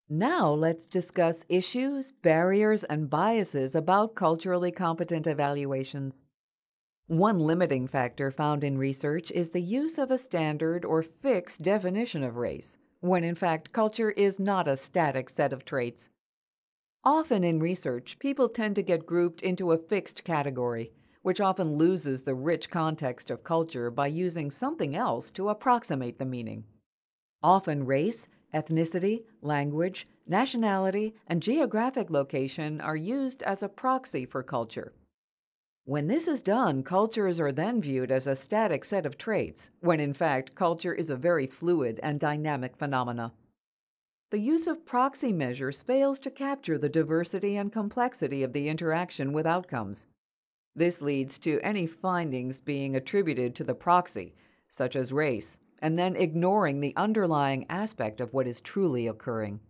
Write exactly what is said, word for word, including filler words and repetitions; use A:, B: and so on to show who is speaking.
A: Now let's discuss issues, barriers, and biases about culturally competent evaluations. One limiting factor found in research is the use of a standard or fixed definition of race, when in fact culture is not a static set of traits. Often in research, people tend to get grouped into a fixed category, which often loses the rich context of culture by using something else to approximate the meaning. Often race, ethnicity, language, nationality, and geographic location are used as a proxy for culture. When this is done, cultures are then viewed as a static set of traits, when in fact culture is a very fluid and dynamic phenomena. The use of proxy measures fails to capture the diversity and complexity of the interaction with outcomes. This leads to any findings being attributed to the proxy, such as race, and then ignoring the underlying aspect of what is truly occurring.